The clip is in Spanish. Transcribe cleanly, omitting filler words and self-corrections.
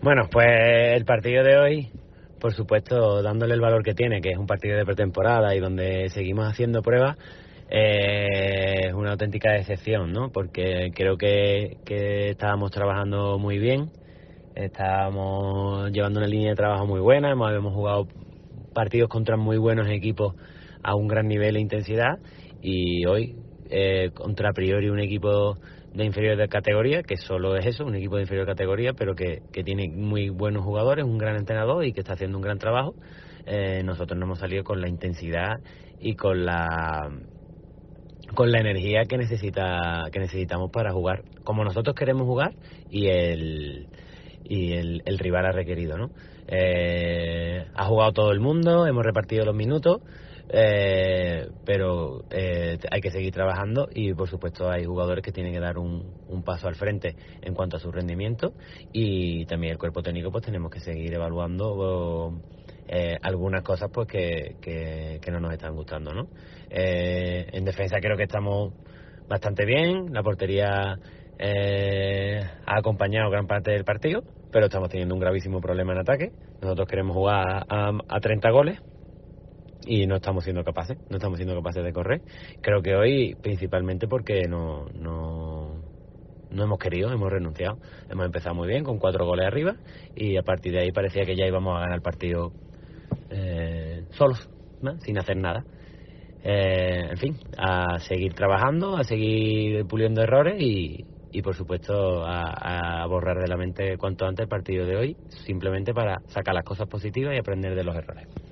Bueno, pues el partido de hoy, por supuesto, dándole el valor que tiene, que es un partido de pretemporada y donde seguimos haciendo pruebas, es una auténtica decepción, ¿no? Porque creo que estábamos trabajando muy bien, estábamos llevando una línea de trabajo muy buena, hemos jugado partidos contra muy buenos equipos a un gran nivel e intensidad, y hoy contra a priori un equipo de inferior de categoría, que solo es eso, un equipo de inferior categoría, pero que tiene muy buenos jugadores, un gran entrenador y que está haciendo un gran trabajo. Nosotros no hemos salido con la intensidad y con la energía que necesitamos para jugar como nosotros queremos jugar, y el rival ha requerido, ¿no? Ha jugado todo el mundo, hemos repartido los minutos, pero hay que seguir trabajando, y por supuesto hay jugadores que tienen que dar un paso al frente en cuanto a su rendimiento, y también el cuerpo técnico pues tenemos que seguir evaluando algunas cosas pues que no nos están gustando, ¿no? En defensa creo que estamos bastante bien, la portería ha acompañado gran parte del partido, pero estamos teniendo un gravísimo problema en ataque. Nosotros queremos jugar a 30 goles y no estamos siendo capaces de correr. Creo que hoy principalmente porque no hemos querido, hemos renunciado. Hemos empezado muy bien con 4 goles arriba, y a partir de ahí parecía que ya íbamos a ganar el partido solos, ¿no? Sin hacer nada. En fin, a seguir trabajando, a seguir puliendo errores, y por supuesto a borrar de la mente cuanto antes el partido de hoy, simplemente para sacar las cosas positivas y aprender de los errores.